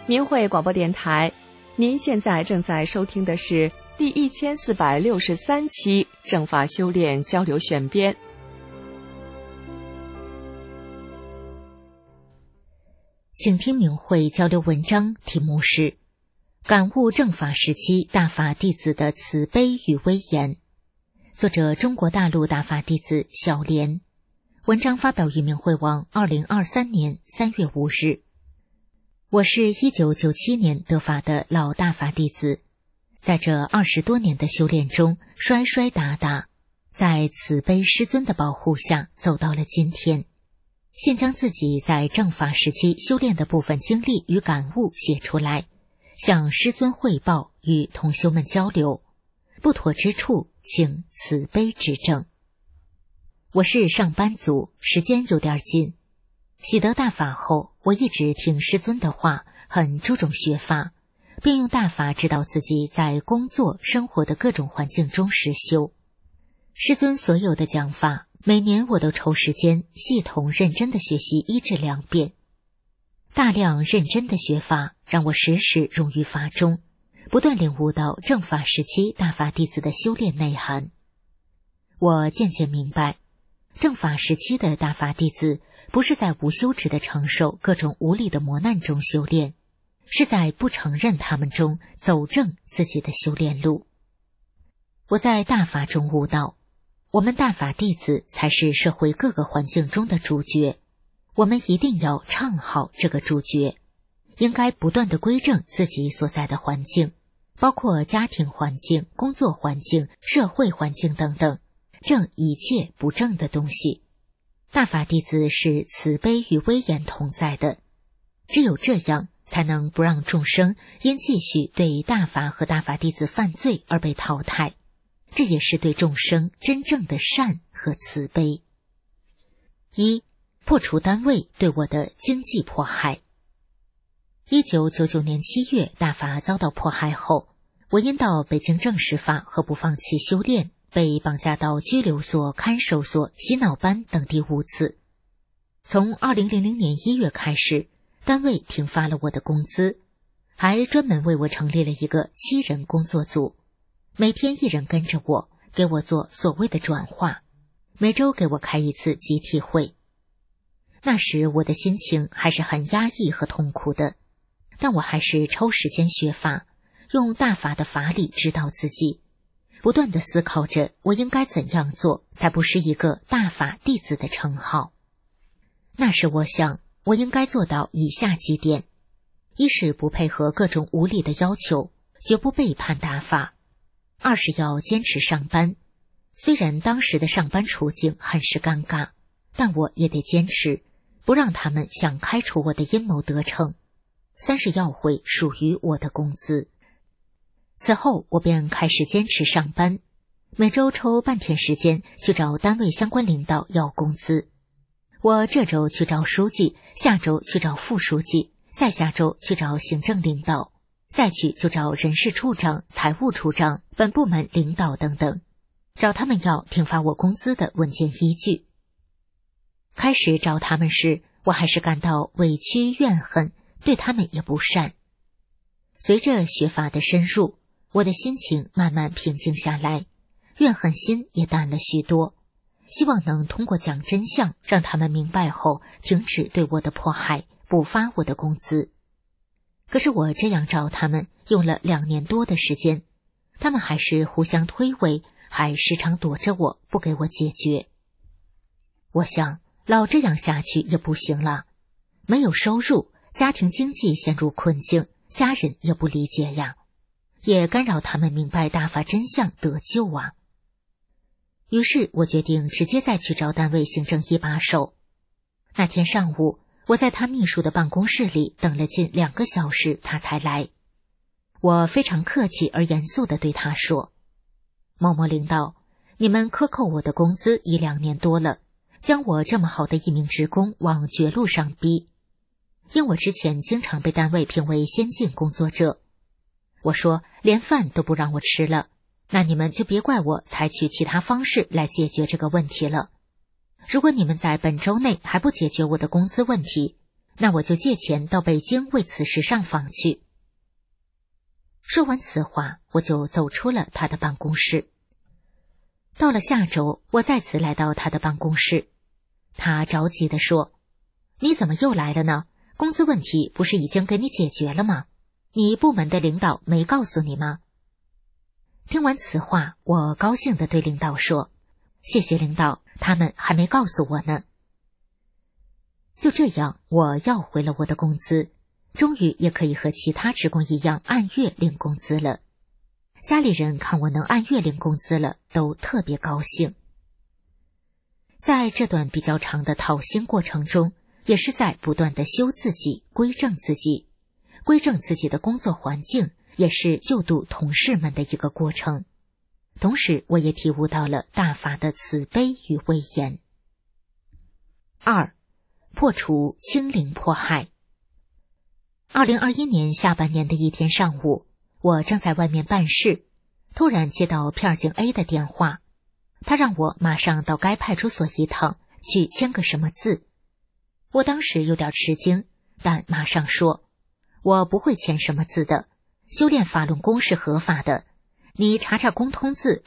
明慧广播电台，您现在正在收听的是第1463期正法修炼交流选编。 请听明慧交流文章，题目是感悟正法时期大法弟子的慈悲与威严，作者中国大陆大法弟子小莲，文章发表于明慧网2023年3月5日。我是1997年得法的老大法弟子，在这20多年的修炼中摔摔打打，在慈悲师尊的保护下走到了今天。现将自己在正法时期修炼的部分经历与感悟写出来，向师尊汇报，与同修们交流，不妥之处请慈悲指正。我是上班族，时间有点紧。喜得大法后，我一直听师尊的话，很注重学法，并用大法指导自己在工作生活的各种环境中实修。师尊所有的讲法，每年我都抽时间系统认真的学习1至2遍。大量认真的学法让我时时融于法中，不断领悟到正法时期大法弟子的修炼内涵。我渐渐明白，正法时期的大法弟子不是在无休止地承受各种无理的磨难中修炼，是在不承认他们中走正自己的修炼路。我在大法中悟到，我们大法弟子才是社会各个环境中的主角，我们一定要唱好这个主角，应该不断地归正自己所在的环境，包括家庭环境、工作环境、社会环境等等，正一切不正的东西。大法弟子是慈悲与威严同在的，只有这样才能不让众生因继续对大法和大法弟子犯罪而被淘汰，这也是对众生真正的善和慈悲。1. 破除单位对我的经济迫害。1999年7月大法遭到迫害后，我因到北京正实法和不放弃修炼，被绑架到拘留所、看守所、洗脑班等地5次。从2000年1月开始，单位停发了我的工资，还专门为我成立了一个7人工作组，每天1人跟着我，给我做所谓的转化，每周给我开1次集体会。那时我的心情还是很压抑和痛苦的，但我还是抽时间学法，用大法的法理指导自己，不断地思考着我应该怎样做才不是一个大法弟子的称号。那时我想，我应该做到以下几点：一是不配合各种无理的要求，绝不背叛大法；二是要坚持上班，虽然当时的上班处境很是尴尬，但我也得坚持，不让他们想开除我的阴谋得逞；三是要回属于我的工资。此后我便开始坚持上班，每周抽半天时间去找单位相关领导要工资。我这周去找书记，下周去找副书记，再下周去找行政领导，再去就找人事处长、财务处长、本部门领导等等，找他们要停发我工资的文件依据。开始找他们时，我还是感到委屈怨恨，对他们也不善。随着学法的深入，我的心情慢慢平静下来，怨恨心也淡了许多，希望能通过讲真相，让他们明白后停止对我的迫害，补发我的工资。可是我这样找他们用了2年多的时间，他们还是互相推诿，还时常躲着我，不给我解决。我想老这样下去也不行了，没有收入，家庭经济陷入困境，家人也不理解呀，也干扰他们明白大法真相得救啊。于是我决定直接再去找单位行政一把手。那天上午，我在他秘书的办公室里等了近2个小时，他才来。我非常客气而严肃地对他说：某某领导，你们克扣我的工资已2年多了，将我这么好的一名职工往绝路上逼。因我之前经常被单位评为先进工作者，我说连饭都不让我吃了，那你们就别怪我采取其他方式来解决这个问题了。如果你们在本周内还不解决我的工资问题， 那我就借钱到北京为此事上访去。说完此话，我就走出了他的办公室。到了下周，我再次来到他的办公室，他着急地说：你怎么又来了呢？工资问题不是已经给你解决了吗？你部门的领导没告诉你吗？听完此话，我高兴地对领导说：谢谢领导，他们还没告诉我呢。就这样，我要回了我的工资，终于也可以和其他职工一样按月领工资了。家里人看我能按月领工资了，都特别高兴。在这段比较长的讨薪过程中，也是在不断地修自己，规正自己，规正自己的工作环境，也是救度同事们的一个过程。同时，我也体悟到了大法的慈悲与威严。2. 破除清零迫害。2021年下半年的一天上午，我正在外面办事，突然接到片警 A 的电话，他让我马上到该派出所一趟，去签个什么字。我当时有点吃惊，但马上说：我不会签什么字的，修炼法轮功是合法的，你查查公通字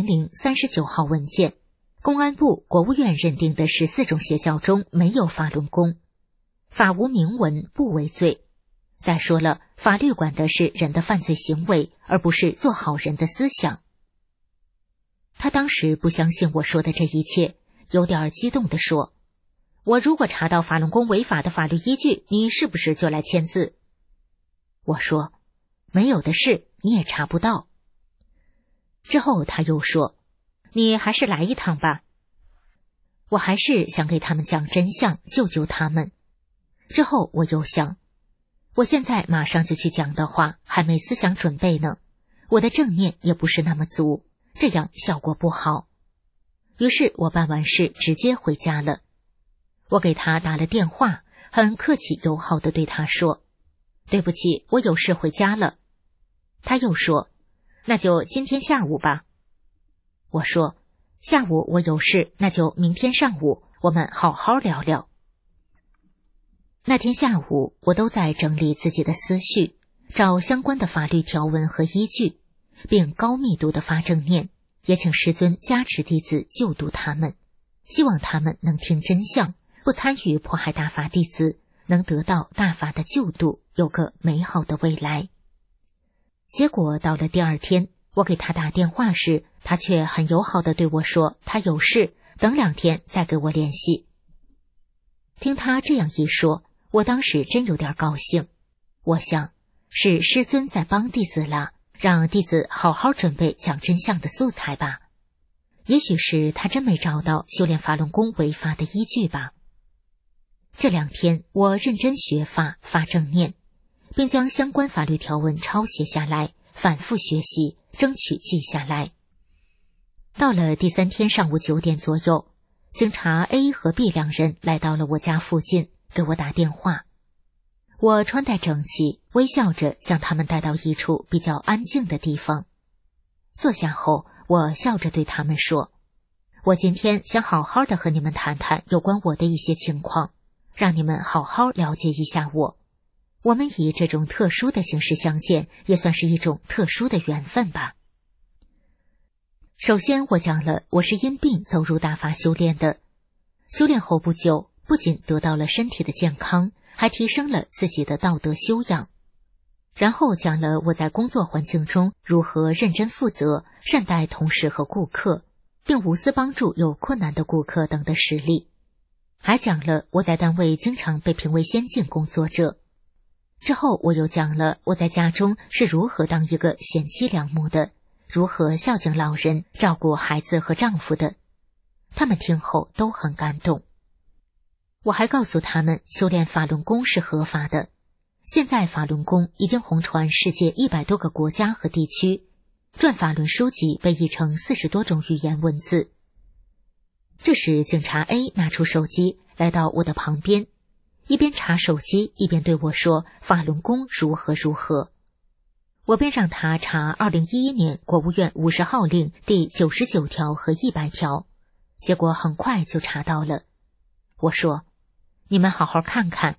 200039号文件，公安部、国务院认定的14种邪教中没有法轮功，法无明文不为罪。再说了，法律管的是人的犯罪行为，而不是做好人的思想。他当时不相信我说的这一切，有点激动地说：我如果查到法轮功违法的法律依据，你是不是就来签字？我说：没有的事，你也查不到。之后他又说：你还是来一趟吧。我还是想给他们讲真相，救救他们。之后我又想，我现在马上就去讲的话，还没思想准备呢，我的正念也不是那么足，这样效果不好。于是我办完事直接回家了。我给他打了电话，很客气友好地对他说：对不起，我有事回家了。他又说：那就今天下午吧。我说：下午我有事，那就明天上午，我们好好聊聊。那天下午，我都在整理自己的思绪，找相关的法律条文和依据，并高密度的发正念，也请师尊加持弟子救度他们，希望他们能听真相，不参与迫害大法弟子，能得到大法的救度，有个美好的未来。结果到了第二天，我给他打电话时，他却很友好地对我说他有事，等2天再给我联系。听他这样一说，我当时真有点高兴。我想，是师尊在帮弟子了，让弟子好好准备讲真相的素材吧。也许是他真没找到修炼法轮功违法的依据吧。这2天，我认真学法，发正念，并将相关法律条文抄写下来，反复学习，争取记下来。到了第3天上午9点左右，警察 A 和 B 2人来到了我家附近，给我打电话。我穿戴整齐，微笑着将他们带到一处比较安静的地方。坐下后，我笑着对他们说：我今天想好好的和你们谈谈有关我的一些情况，让你们好好了解一下我。我们以这种特殊的形式相见，也算是一种特殊的缘分吧。首先，我讲了我是因病走入大法修炼的，修炼后不久，不仅得到了身体的健康，还提升了自己的道德修养。然后讲了我在工作环境中如何认真负责，善待同事和顾客，并无私帮助有困难的顾客等的实例。还讲了我在单位经常被评为先进工作者。之后我又讲了我在家中是如何当一个贤妻良母的，如何孝敬老人，照顾孩子和丈夫的。他们听后都很感动。我还告诉他们修炼法轮功是合法的，现在法轮功已经红传世界100多个国家和地区，转法轮书籍被译成40多种语言文字。这时警察 A 拿出手机来到我的旁边，一边查手机一边对我说法轮功如何如何。我便让他查2011年国务院50号令第99条和100条，结果很快就查到了。我说，你们好好看看，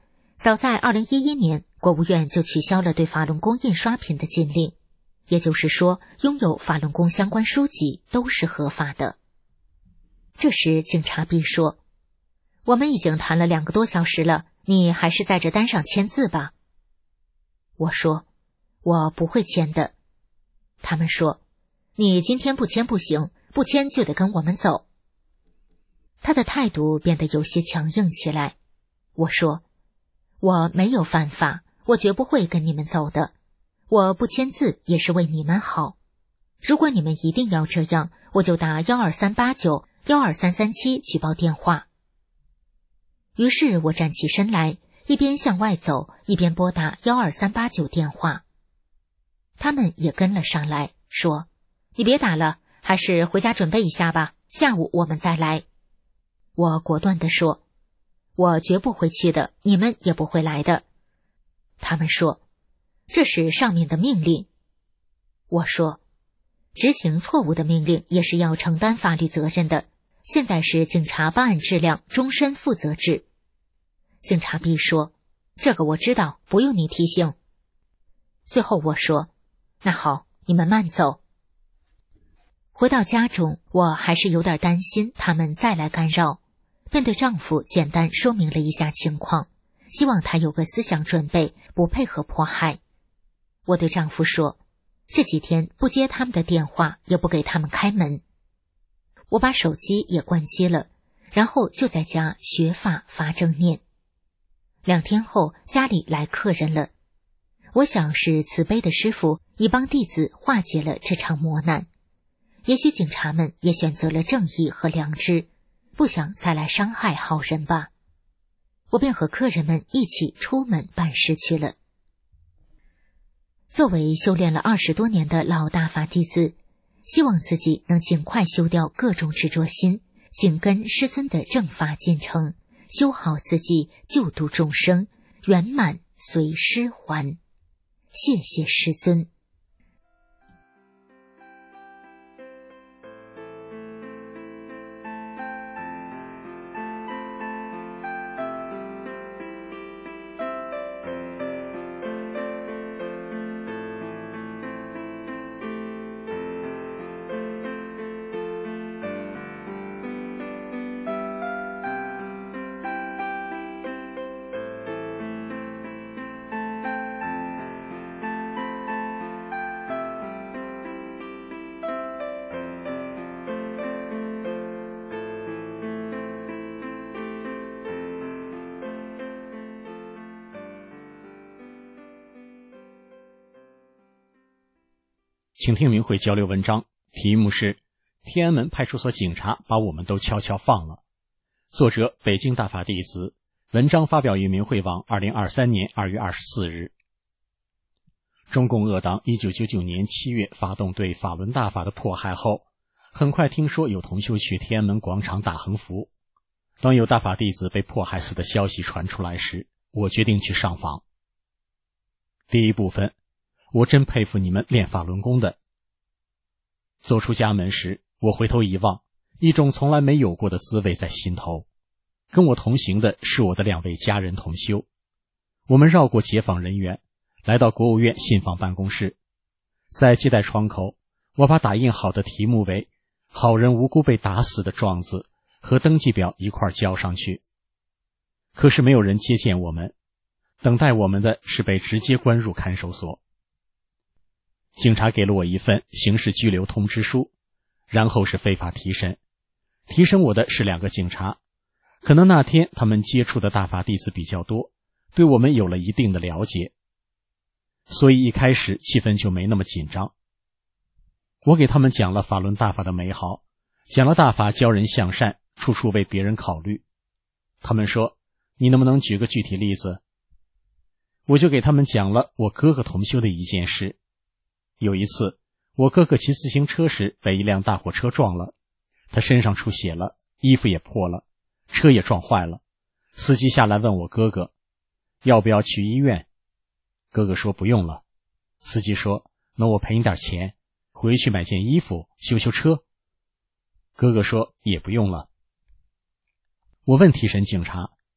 早在2011年，国务院就取消了对法轮功印刷品的禁令，也就是说，拥有法轮功相关书籍都是合法的。这时警察 B 说，我们已经谈了2个多小时了，你还是在这单上签字吧。我说，我不会签的。他们说，你今天不签不行，不签就得跟我们走。他的态度变得有些强硬起来。我说，我没有犯法，我绝不会跟你们走的。我不签字也是为你们好。如果你们一定要这样，我就打12389、12337举报电话。于是我站起身来，一边向外走，一边拨打12389电话。他们也跟了上来，说，你别打了，还是回家准备一下吧，下午我们再来。我果断地说，我绝不会去的，你们也不会来的。他们说，这是上面的命令。我说，执行错误的命令也是要承担法律责任的，现在是警察办案质量终身负责制。警察 B 说，这个我知道，不用你提醒。最后我说，那好，你们慢走。回到家中，我还是有点担心他们再来干扰，便对丈夫简单说明了一下情况，希望他有个思想准备，不配合迫害。我对丈夫说，这几天不接他们的电话，也不给他们开门。我把手机也关机了，然后就在家学法发正念。2天后，家里来客人了。我想是慈悲的师父已帮弟子化解了这场磨难。也许警察们也选择了正义和良知，不想再来伤害好人吧。我便和客人们一起出门办事去了。作为修炼了20多年的老大法弟子，希望自己能尽快修掉各种执着心，紧跟师尊的正法进程，修好自己，救度众生，圆满随师还。谢谢师尊。 请听明慧交流文章，题目是天安门派出所警察把我们都悄悄放了。作者北京大法弟子，文章发表于明慧网2023年2月24日。中共恶党1999年7月发动对法轮大法的迫害后，很快听说有同修去天安门广场打横幅。当有大法弟子被迫害死的消息传出来时，我决定去上访。第一部分，我真佩服你们练法轮功的。走出家门时，我回头一望，一种从来没有过的滋味在心头。跟我同行的是我的2位家人同修。我们绕过解放人员，来到国务院信访办公室。在接待窗口，我把打印好的题目为“好人无辜被打死”的状子和登记表一块交上去。可是没有人接见我们，等待我们的是被直接关入看守所。警察给了我一份刑事拘留通知书，然后是非法提审。提审我的是2个警察，可能那天他们接触的大法弟子比较多，对我们有了一定的了解，所以一开始气氛就没那么紧张。我给他们讲了法轮大法的美好，讲了大法教人向善，处处为别人考虑。他们说，你能不能举个具体例子？我就给他们讲了我哥哥同修的一件事。有一次，我哥哥骑自行车时被一辆大货车撞了，他身上出血了，衣服也破了，车也撞坏了。司机下来问我哥哥，要不要去医院？哥哥说不用了。司机说，那我赔你点钱，回去买件衣服，修修车。哥哥说也不用了。我问提审警察，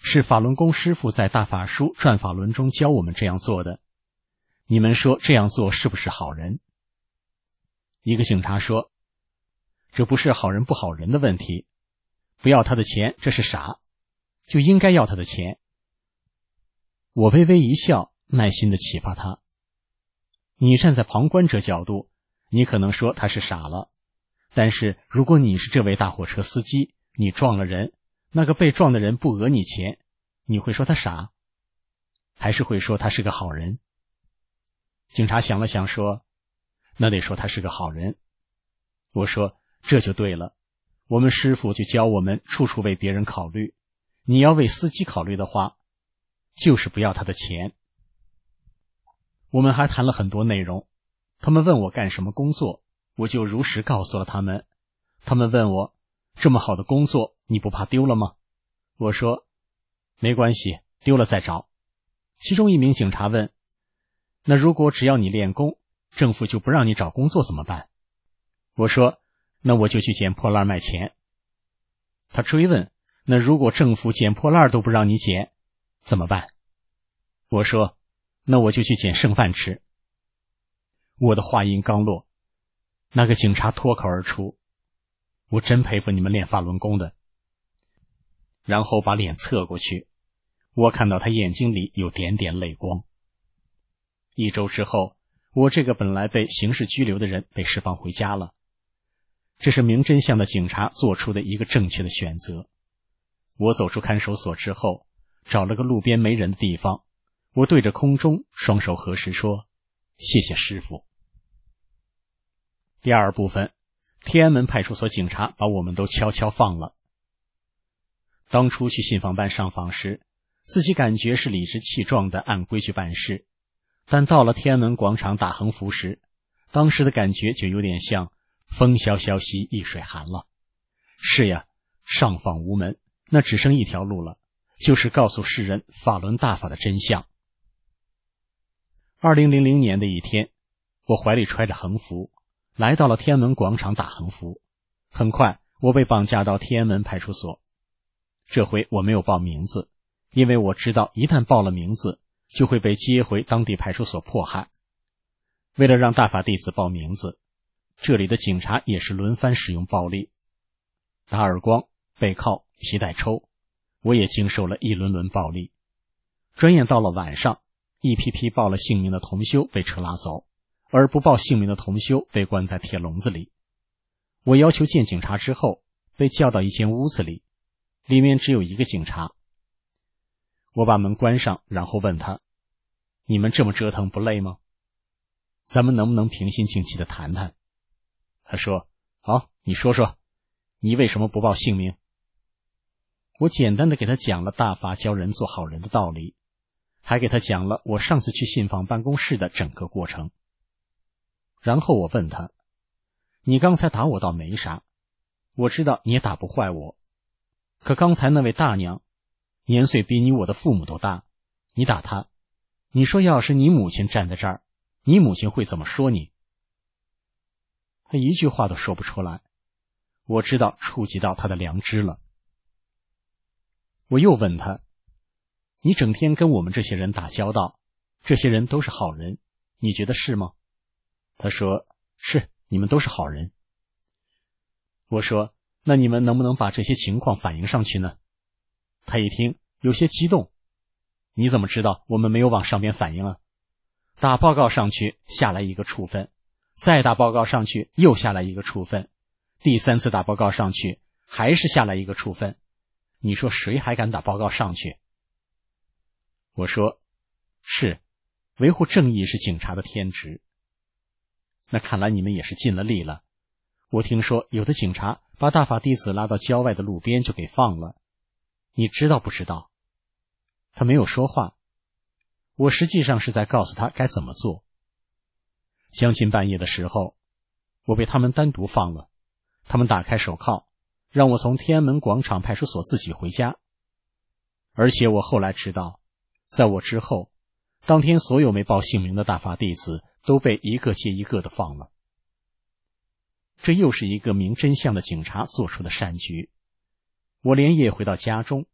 是法轮功师父在大法书转法轮中教我们这样做的。你们说这样做是不是好人？一个警察说，这不是好人不好人的问题，不要他的钱，这是傻，就应该要他的钱。我微微一笑，耐心地启发他。你站在旁观者角度，你可能说他是傻了，但是如果你是这位大货车司机，你撞了人，那个被撞的人不讹你钱，你会说他傻，还是会说他是个好人？警察想了想说，那得说他是个好人。我说，这就对了，我们师父就教我们处处为别人考虑，你要为司机考虑的话，就是不要他的钱。我们还谈了很多内容，他们问我干什么工作，我就如实告诉了他们。他们问我，这么好的工作你不怕丢了吗？我说，没关系，丢了再找。其中一名警察问，那如果只要你练功，政府就不让你找工作怎么办？我说，那我就去捡破烂卖钱。他追问，那如果政府捡破烂都不让你捡怎么办？我说，那我就去捡剩饭吃。我的话音刚落，那个警察脱口而出，我真佩服你们练法轮功的。然后把脸侧过去，我看到他眼睛里有点点泪光。1周之后，我这个本来被刑事拘留的人被释放回家了。这是明真相的警察做出的一个正确的选择。我走出看守所之后，找了个路边没人的地方，我对着空中双手合十说，谢谢师父。第二部分，天安门派出所警察把我们都悄悄放了。当初去信访办上访时，自己感觉是理直气壮的按规矩办事，但到了天安门广场打横幅时，当时的感觉就有点像风萧萧兮易水寒了。是呀，上访无门，那只剩一条路了，就是告诉世人法轮大法的真相。2000年的一天，我怀里揣着横幅，来到了天安门广场打横幅。很快，我被绑架到天安门派出所。这回我没有报名字，因为我知道一旦报了名字，就会被接回当地派出所迫害。为了让大法弟子报名字，这里的警察也是轮番使用暴力，打耳光、背铐、提带抽，我也经受了一轮轮暴力。转眼到了晚上，一批批报了姓名的同修被车拉走，而不报姓名的同修被关在铁笼子里。我要求见警察之后，被叫到一间屋子里，里面只有一个警察。我把门关上，然后问他，你们这么折腾不累吗？咱们能不能平心静气地谈谈？他说，好，你说说，你为什么不报姓名？我简单地给他讲了大法教人做好人的道理，还给他讲了我上次去信访办公室的整个过程。然后我问他，你刚才打我倒没啥，我知道你也打不坏我，可刚才那位大娘年岁比你我的父母都大，你打她，你说要是你母亲站在这儿，你母亲会怎么说你？他一句话都说不出来，我知道触及到他的良知了。我又问他，你整天跟我们这些人打交道，这些人都是好人，你觉得是吗？他说，是，你们都是好人。我说，那你们能不能把这些情况反映上去呢？他一听有些激动，你怎么知道我们没有往上边反映啊？打报告上去下来一个处分，再打报告上去又下来一个处分，第3次打报告上去还是下来一个处分，你说谁还敢打报告上去？我说，是，维护正义是警察的天职。那看来你们也是尽了力了。我听说有的警察把大法弟子拉到郊外的路边就给放了，你知道不知道？他没有说话，我实际上是在告诉他该怎么做。将近半夜的时候，我被他们单独放了，他们打开手铐，让我从天安门广场派出所自己回家。而且我后来知道，在我之后，当天所有没报姓名的大法弟子都被一个接一个的放了。这又是一个明真相的警察做出的善举。我连夜回到家中，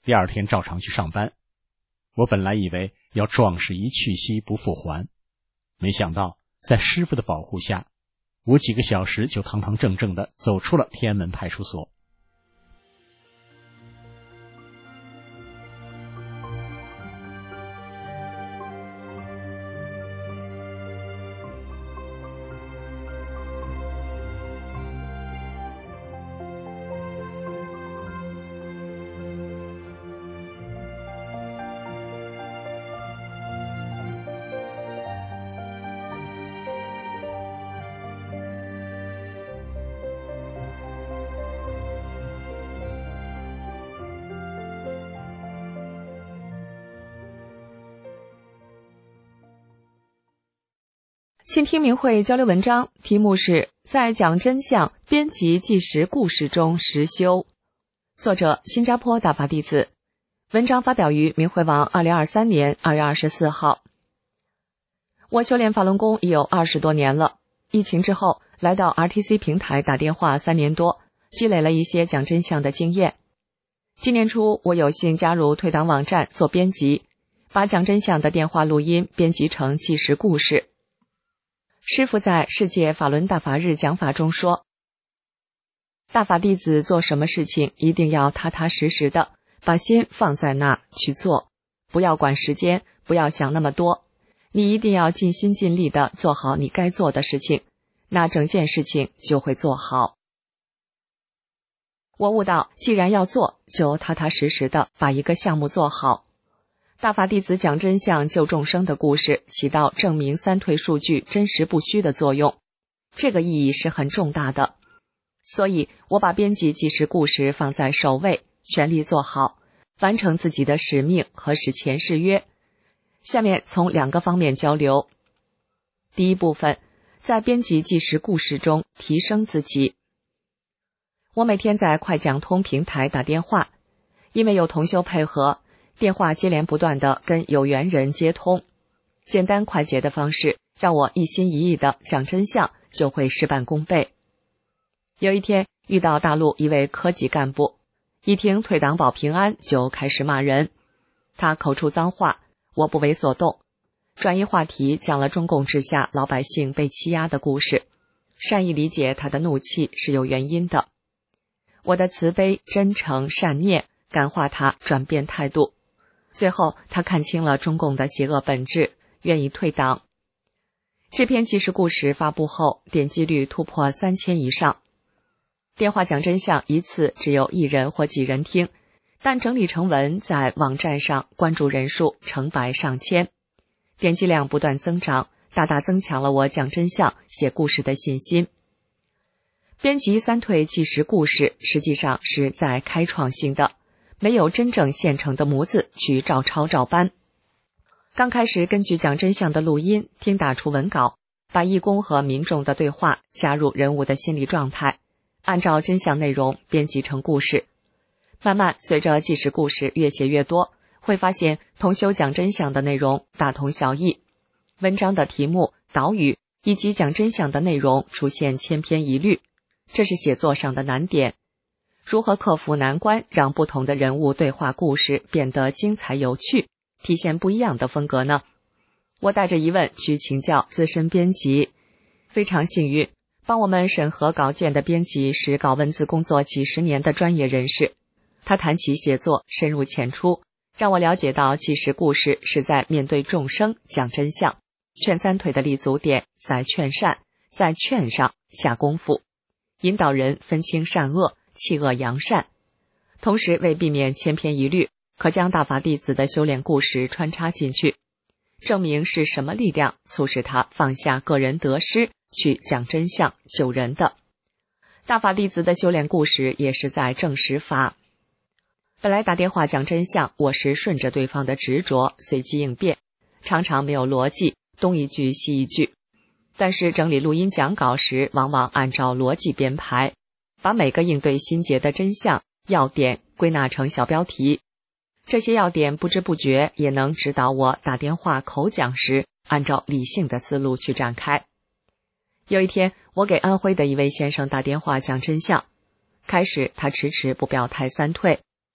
第二天照常去上班。我本来以为要壮士一去兮不复还，没想到在师傅的保护下，我几个小时就堂堂正正地走出了天安门派出所。 倾听明慧交流文章，题目是在讲真相编辑纪实故事中实修，作者新加坡大法弟子，文章发表于明慧网2023年2月24号。我修炼法轮功已有20多年了，疫情之后来到 RTC 平台打电话3年多，积累了一些讲真相的经验。今年初我有幸加入退党网站做编辑，把讲真相的电话录音编辑成纪实故事。师父在世界法轮大法日讲法中说，大法弟子做什么事情一定要踏踏实实的把心放在那去做，不要管时间，不要想那么多，你一定要尽心尽力的做好你该做的事情，那整件事情就会做好。我悟到，既然要做，就踏踏实实的把一个项目做好。大法弟子讲真相救众生的故事起到证明三退数据真实不虚的作用，这个意义是很重大的。所以我把编辑纪实故事放在首位，全力做好，完成自己的使命和使前誓约。下面从2个方面交流。第一部分，在编辑纪实故事中提升自己。我每天在快讲通平台打电话，因为有同修配合，电话接连不断地跟有缘人接通，简单快捷的方式让我一心一意地讲真相，就会事半功倍。有一天遇到大陆一位科级干部，一听退党保平安就开始骂人，他口出脏话，我不为所动，转移话题讲了中共治下老百姓被欺压的故事，善意理解他的怒气是有原因的。我的慈悲、真诚、善念感化他转变态度，最后他看清了中共的邪恶本质，愿意退党。这篇纪实故事发布后，点击率突破3000以上。电话讲真相一次只有1人或几人听，但整理成文在网站上关注人数成百上千，点击量不断增长，大大增强了我讲真相写故事的信心。编辑三退纪实故事实际上是在开创性的，没有真正现成的模子去照抄照搬。刚开始根据讲真相的录音听打出文稿，把义工和民众的对话加入人物的心理状态，按照真相内容编辑成故事。慢慢随着纪实故事越写越多，会发现同修讲真相的内容大同小异，文章的题目、导语以及讲真相的内容出现千篇一律，这是写作上的难点。如何克服难关，让不同的人物对话故事变得精彩有趣，体现不一样的风格呢？我带着疑问去请教资深编辑，非常幸运，帮我们审核稿件的编辑是搞文字工作几十年的专业人士，他谈起写作深入浅出，让我了解到纪实故事是在面对众生讲真相，劝三退的立足点在劝善，在劝上下功夫，引导人分清善恶，弃恶扬善，同时为避免千篇一律，可将大法弟子的修炼故事穿插进去，证明是什么力量促使他放下个人得失，去讲真相救人的。大法弟子的修炼故事也是在证实法。本来打电话讲真相，我是顺着对方的执着随机应变，常常没有逻辑，东一句西一句，但是整理录音讲稿时往往按照逻辑编排，把每个应对心结的真相要点归纳成小标题，这些要点不知不觉也能指导我打电话口讲时按照理性的思路去展开。有一天我给安徽的一位先生打电话讲真相，开始他迟迟不表态三退，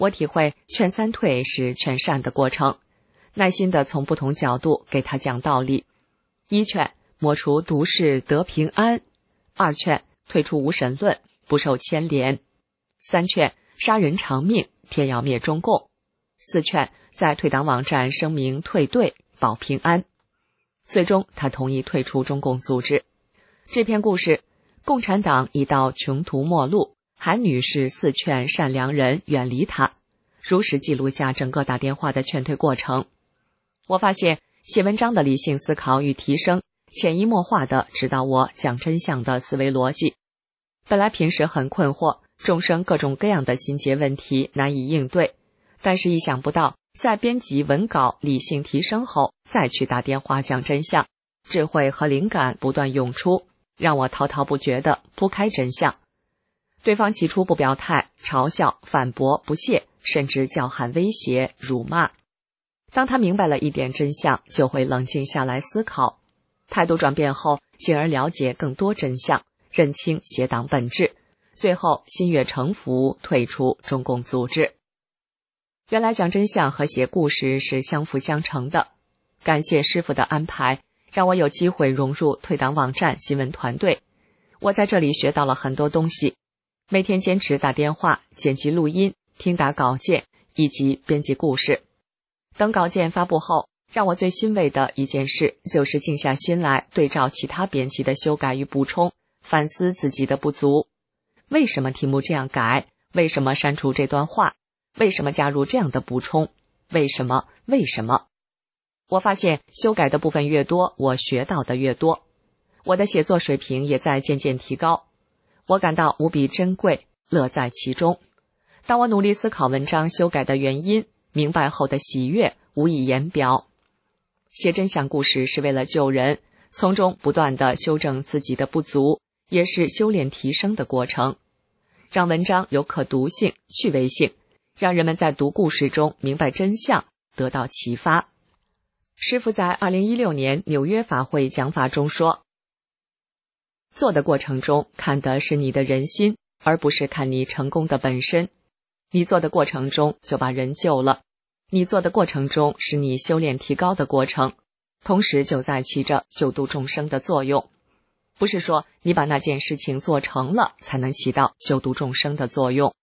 我体会劝三退是劝善的过程，耐心地从不同角度给他讲道理。一劝抹除毒世得平安，二劝退出无神论，不受牵连，三劝杀人偿命，天要灭中共，四劝在退党网站声明退队保平安。最终他同意退出中共组织。这篇故事，共产党已到穷途末路，韩女士四劝善良人远离他，如实记录下整个打电话的劝退过程。我发现写文章的理性思考与提升，潜移默化地指导我讲真相的思维逻辑。本来平时很困惑，众生各种各样的心结问题难以应对，但是意想不到，在编辑文稿理性提升后，再去打电话讲真相，智慧和灵感不断涌出，让我滔滔不绝地铺开真相。对方起初不表态，嘲笑、反驳、不屑，甚至叫喊、威胁、辱骂。当他明白了一点真相，就会冷静下来思考，态度转变后，进而了解更多真相，认清邪党本质，最后心悦诚服，退出中共组织。原来讲真相和写故事是相辅相成的。感谢师傅的安排，让我有机会融入退党网站新闻团队。我在这里学到了很多东西，每天坚持打电话、剪辑录音、听打稿件以及编辑故事。等稿件发布后，让我最欣慰的一件事就是静下心来对照其他编辑的修改与补充，反思自己的不足。为什么题目这样改？为什么删除这段话？为什么加入这样的补充？为什么？我发现修改的部分越多，我学到的越多，我的写作水平也在渐渐提高。我感到无比珍贵，乐在其中。当我努力思考文章修改的原因，明白后的喜悦无以言表。写真相故事是为了救人，从中不断地修正自己的不足，也是修炼提升的过程，让文章有可读性、趣味性，让人们在读故事中明白真相，得到启发。师父在2016年纽约法会讲法中说，做的过程中看的是你的人心，而不是看你成功的本身。你做的过程中就把人救了，你做的过程中是你修炼提高的过程，同时就在起着救度众生的作用。不是说你把那件事情做成了才能起到救度众生的作用。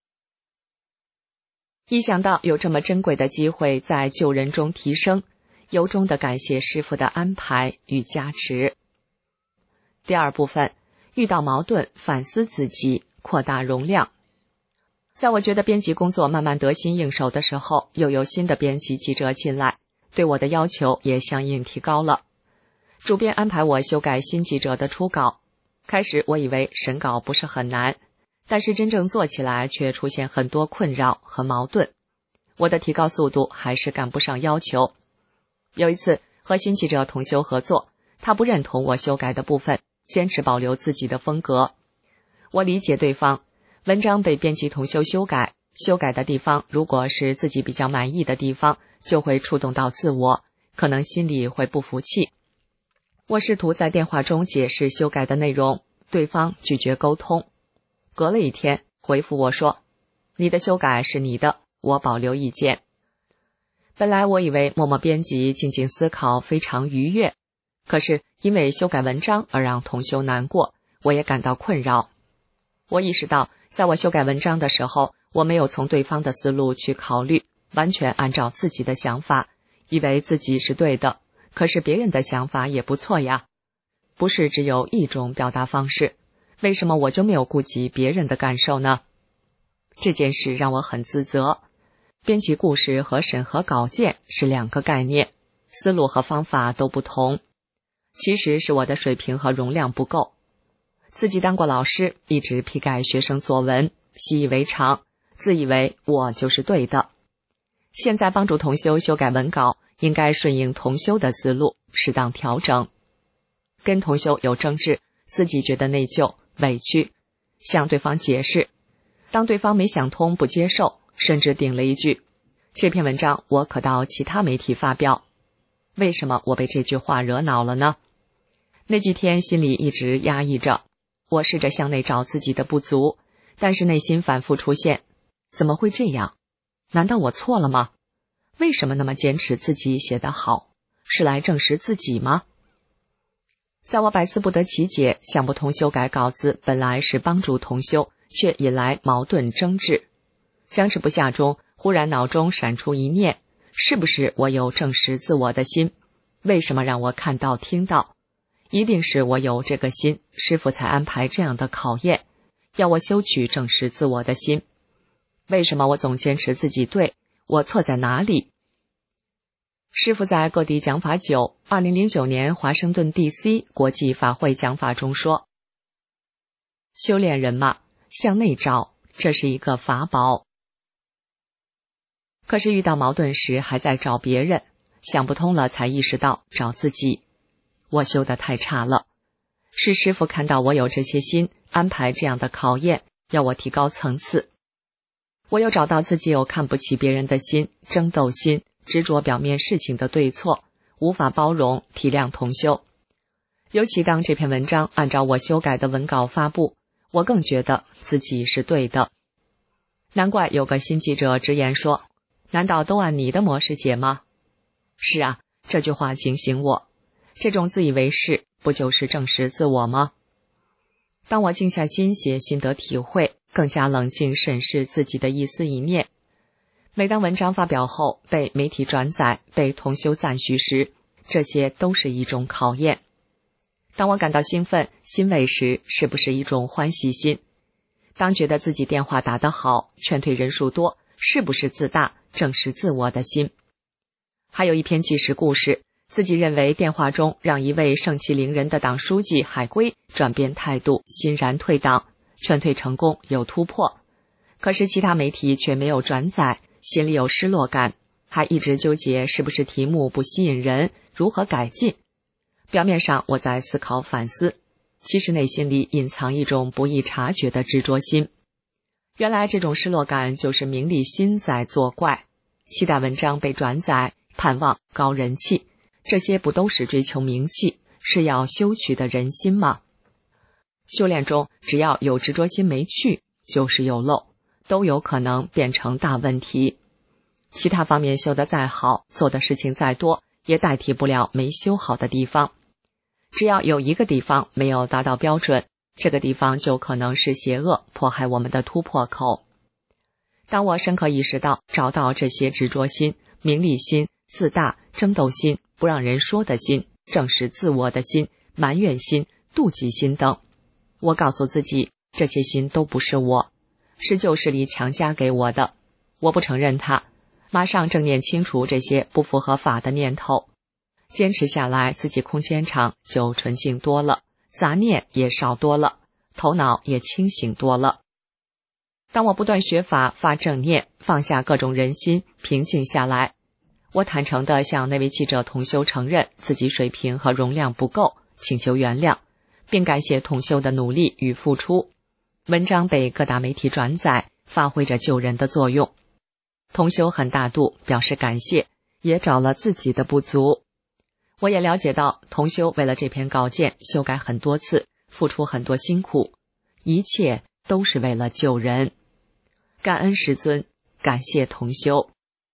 一想到有这么珍贵的机会在救人中提升，由衷地感谢师父的安排与加持。第二部分，遇到矛盾反思自己，扩大容量。在我觉得编辑工作慢慢得心应手的时候，又有新的编辑记者进来，对我的要求也相应提高了。主编安排我修改新记者的初稿，开始我以为审稿不是很难，但是真正做起来却出现很多困扰和矛盾，我的提高速度还是赶不上要求。有一次和新记者同修合作，他不认同我修改的部分，坚持保留自己的风格。我理解对方，文章被编辑同修修改的地方如果是自己比较满意的地方，就会触动到自我，可能心里会不服气。我试图在电话中解释修改的内容，对方拒绝沟通。隔了一天回复我说，你的修改是你的，我保留意见。本来我以为默默编辑静静思考非常愉悦，可是因为修改文章而让同修难过，我也感到困扰。我意识到在我修改文章的时候，我没有从对方的思路去考虑，完全按照自己的想法，以为自己是对的，可是别人的想法也不错呀。不是只有一种表达方式，为什么我就没有顾及别人的感受呢？这件事让我很自责。编辑故事和审核稿件是两个概念，思路和方法都不同。其实是我的水平和容量不够。自己当过老师，一直批改学生作文，习以为常，自以为我就是对的。现在帮助同修修改文稿，应该顺应同修的思路，适当调整。跟同修有争执，自己觉得内疚、委屈，向对方解释。当对方没想通、不接受，甚至顶了一句，这篇文章我可到其他媒体发表。为什么我被这句话惹恼了呢？那几天心里一直压抑着，我试着向内找自己的不足，但是内心反复出现，怎么会这样？ 难道我错了吗？为什么那么坚持自己写得好？是来证实自己吗？在我百思不得其解，想不通修改稿子本来是帮助同修，却引来矛盾争执。僵持不下中，忽然脑中闪出一念，是不是我有证实自我的心？为什么让我看到听到？一定是我有这个心，师父才安排这样的考验，要我修取证实自我的心。为什么我总坚持自己对？我错在哪里？师父在各地讲法久，2009年华盛顿 DC 国际法会讲法中说，修炼人嘛，向内找，这是一个法宝。可是遇到矛盾时还在找别人，想不通了才意识到找自己。我修得太差了，是师父看到我有这些心，安排这样的考验，要我提高层次。我又找到自己有看不起别人的心，争斗心，执着表面事情的对错，无法包容体谅同修。尤其当这篇文章按照我修改的文稿发布，我更觉得自己是对的。难怪有个新记者直言说，难道都按你的模式写吗？是啊，这句话警醒我，这种自以为是不就是证实自我吗？当我静下心写心得体会，更加冷静审视自己的一思一念。每当文章发表后被媒体转载，被同修赞许时，这些都是一种考验。当我感到兴奋欣慰时，是不是一种欢喜心？当觉得自己电话打得好，劝退人数多，是不是自大正是自我的心？还有一篇纪实故事，自己认为电话中让一位盛气凌人的党书记海归转变态度，欣然退党，劝退成功，有突破。可是其他媒体却没有转载，心里有失落感，还一直纠结是不是题目不吸引人，如何改进。表面上我在思考反思，其实内心里隐藏一种不易察觉的执着心。原来这种失落感就是名利心在作怪，期待文章被转载，盼望高人气，这些不都是追求名气，是要修取的人心吗？修炼中只要有执着心没去，就是有漏，都有可能变成大问题。其他方面修得再好，做的事情再多，也代替不了没修好的地方。只要有一个地方没有达到标准，这个地方就可能是邪恶迫害我们的突破口。当我深刻意识到找到这些执着心、名利心、自大、争斗心、不让人说的心、正视自我的心、埋怨心、妒忌心等，我告诉自己，这些心都不是我，是旧势力强加给我的，我不承认它，马上正念清除这些不符合法的念头。坚持下来，自己空间场就纯净多了，杂念也少多了，头脑也清醒多了。当我不断学法，发正念，放下各种人心，平静下来，我坦诚地向那位记者同修承认自己水平和容量不够，请求原谅，并感谢同修的努力与付出。文章被各大媒体转载，发挥着救人的作用。同修很大度，表示感谢，也找了自己的不足。我也了解到，同修为了这篇稿件修改很多次，付出很多辛苦，一切都是为了救人。感恩师尊，感谢同修。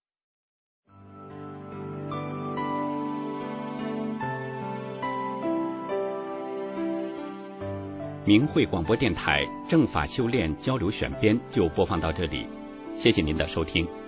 明慧广播电台正法修炼交流选编就播放到这里，谢谢您的收听。